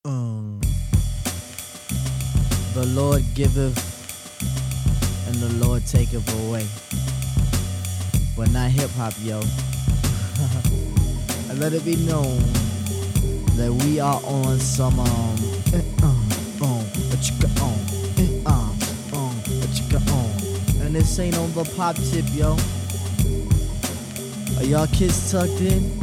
Um, the Lord giveth and the Lord taketh away. But not hip hop, yo. And let it be known that we are on some and this ain't on the pop tip, yo. Are y'all kids tucked in?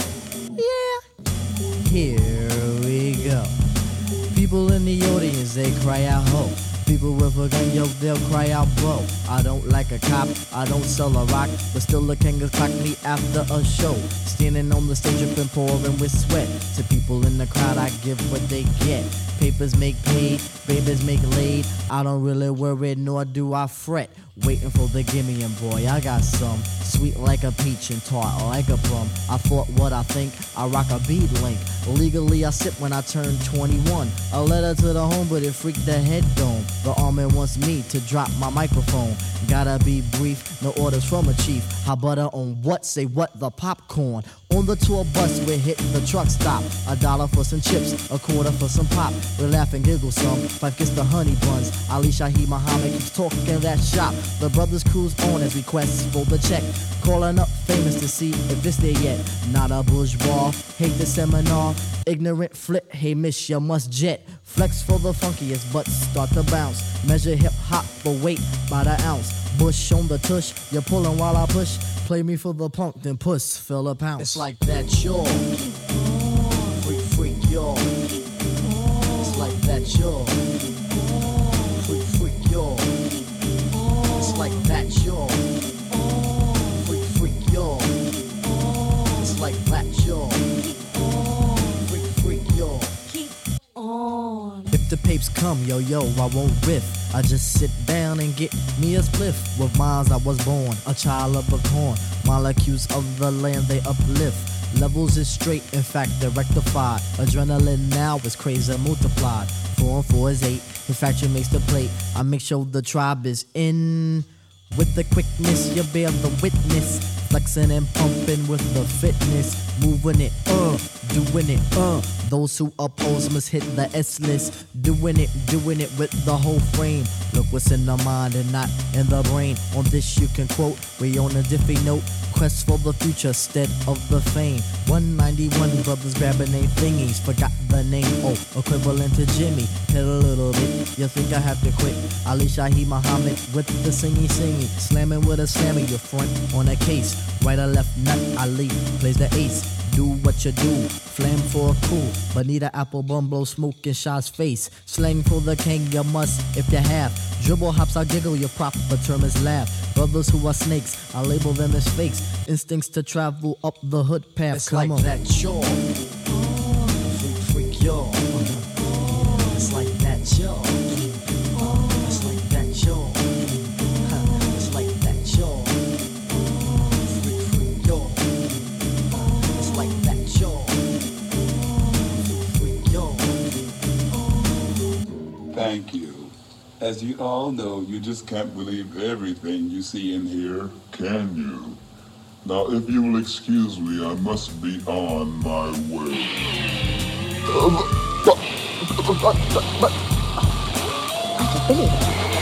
Yeah. Here we go. People in the audience, they cry out ho. People with a gun, yo, they'll cry out bro. I don't like a cop, I don't sell a rock, but still the king of clock me after a show. Standing on the stage dripping, pouring with sweat. To people in the crowd, I give what they get. Papers make paid, babies make laid. I don't really worry, nor do I fret. Waiting for the gimme, and boy, I got some. Sweet like a peach and tart like a plum. I thought what I think, I rock a bead link. Legally, I sip when I turn 21. A letter to the home, but it freaked the head dome. The army wants me to drop my microphone. Gotta be brief, no orders from a chief. Hot butter on what? Say what? The popcorn. On the tour bus, we're hitting the truck stop. $1 for some chips, a quarter for some pop. We laugh and giggle some. Fife gets the honey buns. Ali Shaheed Muhammad keeps talking that shop. The brothers cruise on as requests for the check. Calling up famous to see if it's there yet. Not a bourgeois, hate the seminar. Ignorant flip, hey miss, you must jet. Flex for the funkiest, but start to bounce. Measure hip hop for weight by the ounce. Bush on the tush, you're pulling while I push. Play me for the punk, then puss, fill a pounce. It's like that, y'all. Freak, freak, y'all. It's like that, y'all. Freak, freak, y'all. It's like that, y'all. Freak, freak, y'all. It's like that, y'all. Freak, freak, y'all. Keep on. If the papes come, yo, I won't riff. I just sit down and get me a spliff. With minds I was born, a child of the corn. Molecules of the land they uplift. Levels is straight, in fact they're rectified. Adrenaline now is crazy multiplied. 4 and 4 is 8, in fact you makes the plate. I make sure the tribe is in. With the quickness you bear the witness. Flexing and pumping with the fitness. Moving it, doing it, Those who oppose must hit the S list. Doing it with the whole frame. Look what's in the mind and not in the brain. On this you can quote, we on a diffy note. Quest for the future instead of the fame. 191 brothers grabbing their thingies. Forgot the name, equivalent to Jimmy. Hit a little bit, you think I have to quit. Ali Shaheed Muhammad with the singy. Slamming with a slammer, your front on a case. Right or left nut, Ali plays the ace. Do what you do, flame for a cool. Bonita apple bum blow smoke in Shaw's face. Slang for the king, you must if you have. Dribble hops, I giggle, your proper term is laugh. Brothers who are snakes, I label them as fakes. Instincts to travel up the hood path. It's Come like on. that, y'all. Freak, freak, y'all. It's like that, y'all. It's like that, y'all. It's like that, y'all. Freak, freak, y'all. It's like that, y'all. Freak, freak, y'all. Thank you. As you all know, you just can't believe everything you see in here, can you? Now, if you will excuse me, I must be on my way. I don't believe it.